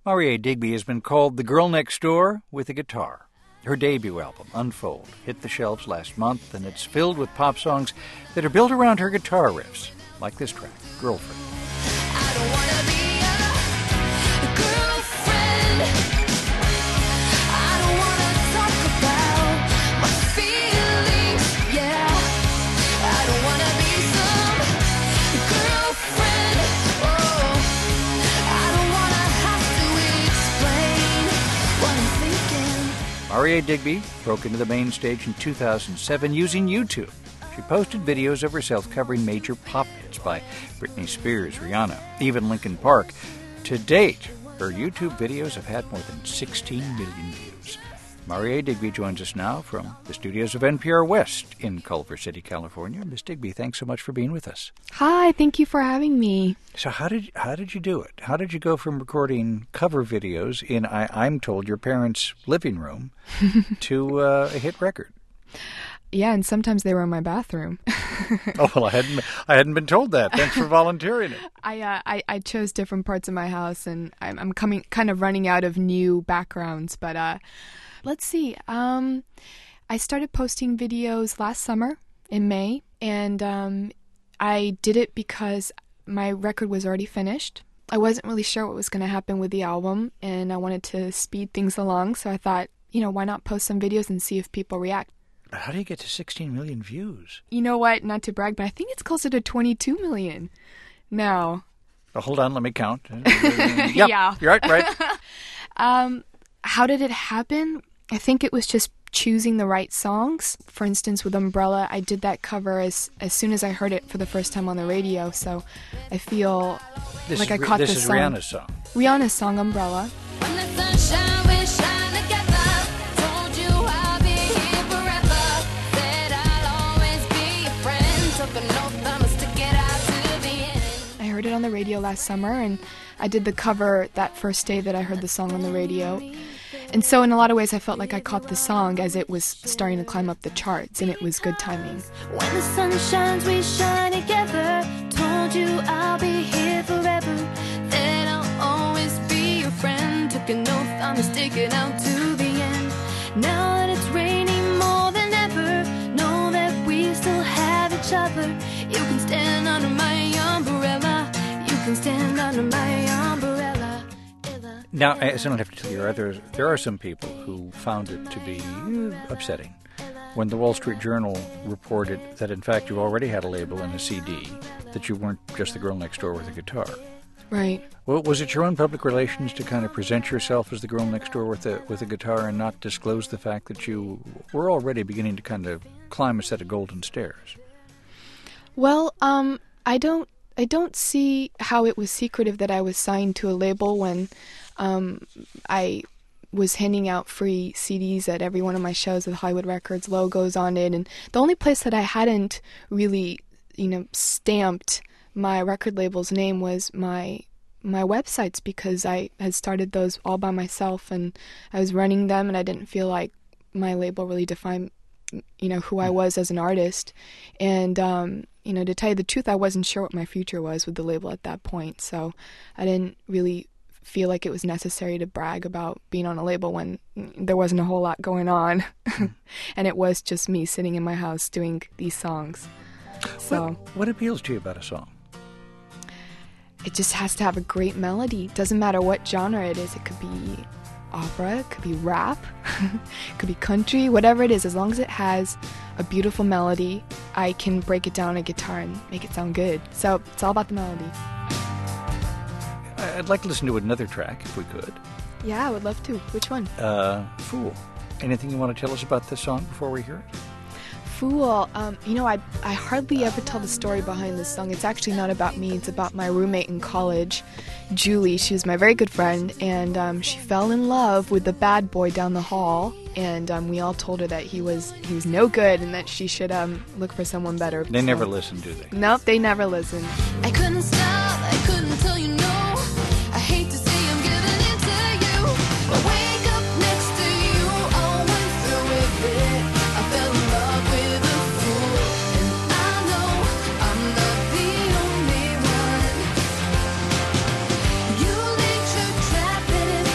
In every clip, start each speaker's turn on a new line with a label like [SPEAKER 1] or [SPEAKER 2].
[SPEAKER 1] Marie Digby has been called the girl next door with a guitar. Her debut album, Unfold, hit the shelves last month, and it's filled with pop songs that are built around her guitar riffs, like this track, Girlfriend.
[SPEAKER 2] I don't wanna be a girlfriend. I don't wanna talk about my feelings, yeah. I don't wanna be some girlfriend. Oh, I don't wanna have to explain what I'm thinking.
[SPEAKER 1] Marie Digby broke into the main stage in 2007 using YouTube. She posted videos of herself covering major pop hits by Britney Spears, Rihanna, even Linkin Park. To date, her YouTube videos have had more than 16 million views. Marie Digby joins us now from the studios of NPR West in Culver City, California. Miss Digby, thanks so much for being with us.
[SPEAKER 3] Hi, thank you for having me.
[SPEAKER 1] So how did you do it? How did you go from recording cover videos in, I'm told, your parents' living room to a hit record?
[SPEAKER 3] Yeah, and sometimes they were in my bathroom.
[SPEAKER 1] Oh, well, I hadn't been told that. Thanks for volunteering it.
[SPEAKER 3] I chose different parts of my house, and I'm kind of running out of new backgrounds. But let's see. I started posting videos last summer in May, and I did it because my record was already finished. I wasn't really sure what was going to happen with the album, and I wanted to speed things along. So I thought, why not post some videos and see if people react?
[SPEAKER 1] But how do you get to 16 million views?
[SPEAKER 3] You know what? Not to brag, but I think it's closer to 22 million now.
[SPEAKER 1] Oh, hold on, let me count. Yep,
[SPEAKER 3] Yeah.
[SPEAKER 1] You're right.
[SPEAKER 3] How did it happen? I think it was just choosing the right songs. For instance, with Umbrella, I did that cover as soon as I heard it for the first time on the radio, so I feel like I caught the song.
[SPEAKER 1] This is Rihanna's song.
[SPEAKER 3] Rihanna's song, Umbrella.
[SPEAKER 2] When the sunshine we shine together, told you I'll be here forever. Said I'll always be your friend. Took an oath, I'ma stick it out to the end.
[SPEAKER 3] I heard it on the radio last summer, and I did the cover that first day that I heard the song on the radio. And so in a lot of ways, I felt like I caught the song as it was starting to climb up the charts, and it was good timing.
[SPEAKER 2] When the sun shines, we shine together. Told you I'll be here forever. That I'll always be your friend. Took an oath, I'ma stick it out to the end. Now that it's raining more than ever, know that we still have each other. You can stand under my umbrella. You can stand under my umbrella.
[SPEAKER 1] Now, as I don't have to tell you, there are some people who found it to be upsetting when the Wall Street Journal reported that, in fact, you already had a label and a CD, that you weren't just the girl next door with a guitar.
[SPEAKER 3] Right.
[SPEAKER 1] Well, was it your own public relations to kind of present yourself as the girl next door with a guitar and not disclose the fact that you were already beginning to kind of climb a set of golden stairs?
[SPEAKER 3] Well, I don't see how it was secretive that I was signed to a label when I was handing out free CDs at every one of my shows with Hollywood Records logos on it. And the only place that I hadn't really, stamped my record label's name was my websites, because I had started those all by myself and I was running them, and I didn't feel like my label really defined, who I was as an artist. And, to tell you the truth, I wasn't sure what my future was with the label at that point. So I didn't really feel like it was necessary to brag about being on a label when there wasn't a whole lot going on. And it was just me sitting in my house doing these songs. So
[SPEAKER 1] What appeals to you about a song?
[SPEAKER 3] it just has to have a great melody. Doesn't matter what genre it is. It could be opera, it could be rap, it could be country, whatever it is. As long as it has a beautiful melody, I can break it down on a guitar and make it sound good. So it's all about the melody.
[SPEAKER 1] I'd like to listen to another track, if we could.
[SPEAKER 3] Yeah, I would love to. Which one?
[SPEAKER 1] Fool. Anything you want to tell us about this song before we hear it?
[SPEAKER 3] Fool. I hardly ever tell the story behind this song. It's actually not about me. It's about my roommate in college, Julie. She was my very good friend, and she fell in love with the bad boy down the hall. And we all told her that he was no good and that she should look for someone better.
[SPEAKER 1] They never listen, do they?
[SPEAKER 3] Nope, they never listen.
[SPEAKER 2] I couldn't stop, I couldn't tell you no. I hate to say I'm giving in to you. I wake up next to you, all went through with it. I fell in love with a fool, and I know I'm not the only one. You lit your trap and it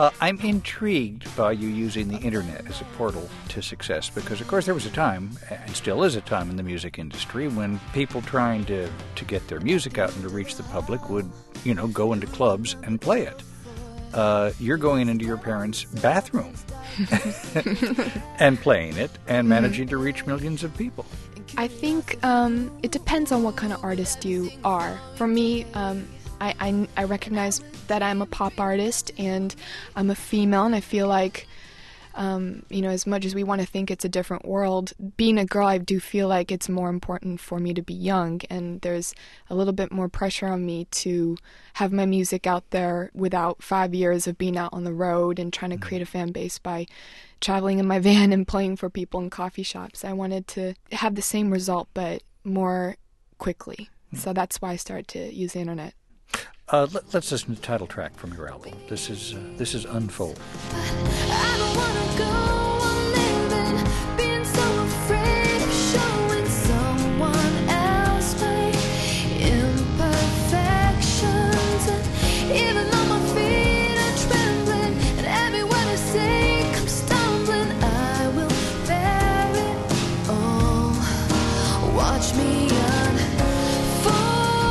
[SPEAKER 1] I'm intrigued by you using the internet as a portal to success because, of course, there was a time, and still is a time in the music industry, when people trying to get their music out and to reach the public would, go into clubs and play it. You're going into your parents' bathroom and playing it and managing to reach millions of people.
[SPEAKER 3] I think it depends on what kind of artist you are. For me, I recognize that I'm a pop artist and I'm a female, and I feel like, as much as we want to think it's a different world, being a girl, I do feel like it's more important for me to be young, and there's a little bit more pressure on me to have my music out there without 5 years of being out on the road and trying to create a fan base by traveling in my van and playing for people in coffee shops. I wanted to have the same result, but more quickly. So that's why I started to use the internet.
[SPEAKER 1] Let's listen to the title track from your album. This is Unfold.
[SPEAKER 2] I don't wanna go on living, being so afraid of showing someone else my imperfections. And even though my feet are trembling and every word I say comes stumbling, I will bear it all. Watch me unfold.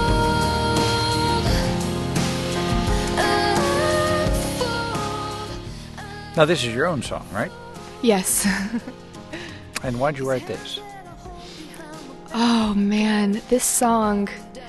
[SPEAKER 1] Now, this is your own song, right?
[SPEAKER 3] Yes.
[SPEAKER 1] And why'd you write this?
[SPEAKER 3] Oh, man, this song,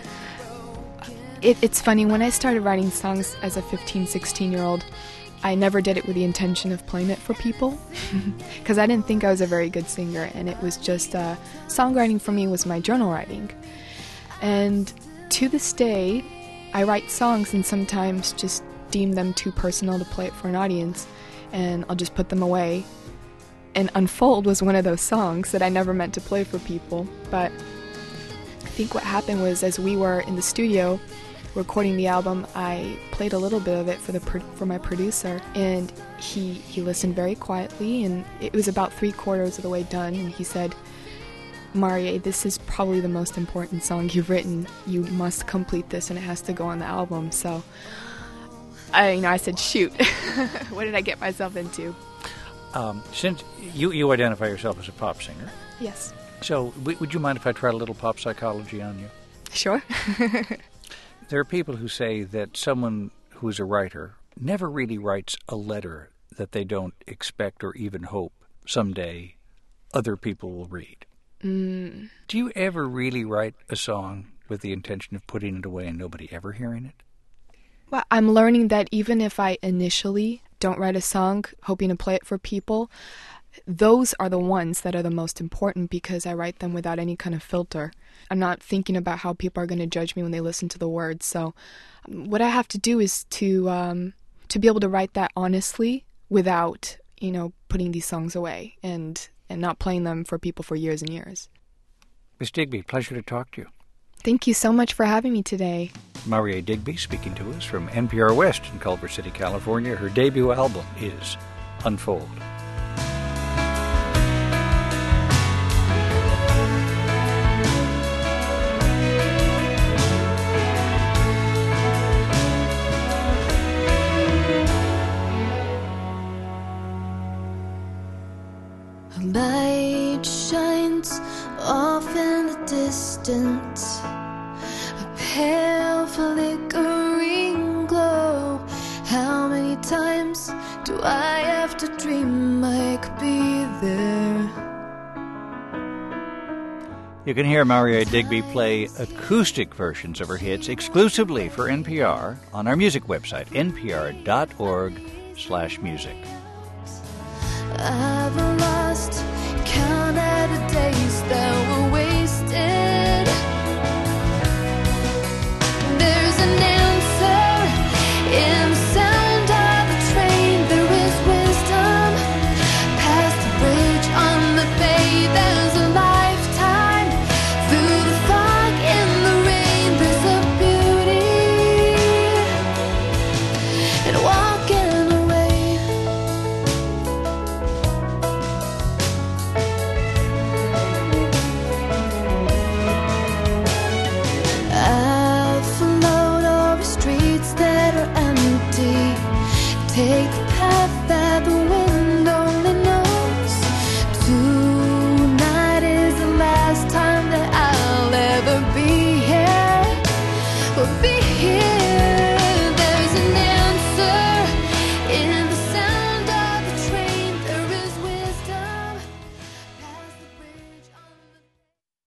[SPEAKER 3] it's funny. When I started writing songs as a 15, 16-year-old, I never did it with the intention of playing it for people because I didn't think I was a very good singer, and it was just songwriting for me was my journal writing. And to this day, I write songs and sometimes just deem them too personal to play it for an audience, and I'll just put them away. And Unfold was one of those songs that I never meant to play for people, but I think what happened was, as we were in the studio recording the album, I played a little bit of it for my producer, and he listened very quietly, and it was about 3/4 of the way done, and he said, "Marie, this is probably the most important song you've written. You must complete this, and it has to go on the album." So I said, shoot, what did I get myself into?
[SPEAKER 1] Since you identify yourself as a pop singer.
[SPEAKER 3] Yes.
[SPEAKER 1] So would you mind if I tried a little pop psychology on you?
[SPEAKER 3] Sure.
[SPEAKER 1] There are people who say that someone who is a writer never really writes a letter that they don't expect or even hope someday other people will read. Do you ever really write a song with the intention of putting it away and nobody ever hearing it?
[SPEAKER 3] Well, I'm learning that even if I initially don't write a song hoping to play it for people, those are the ones that are the most important because I write them without any kind of filter. I'm not thinking about how people are going to judge me when they listen to the words. So what I have to do is to be able to write that honestly without, putting these songs away and not playing them for people for years and years.
[SPEAKER 1] Ms. Digby, pleasure to talk to you.
[SPEAKER 3] Thank you so much for having me today.
[SPEAKER 1] Marie Digby speaking to us from NPR West in Culver City, California. Her debut album is Unfold.
[SPEAKER 2] A light shines off in the distance, a pale flickering glow. How many times do I have to dream I could be there?
[SPEAKER 1] You can hear Marie Digby play acoustic versions of her hits exclusively for NPR on our music website, npr.org/music.
[SPEAKER 2] I've lost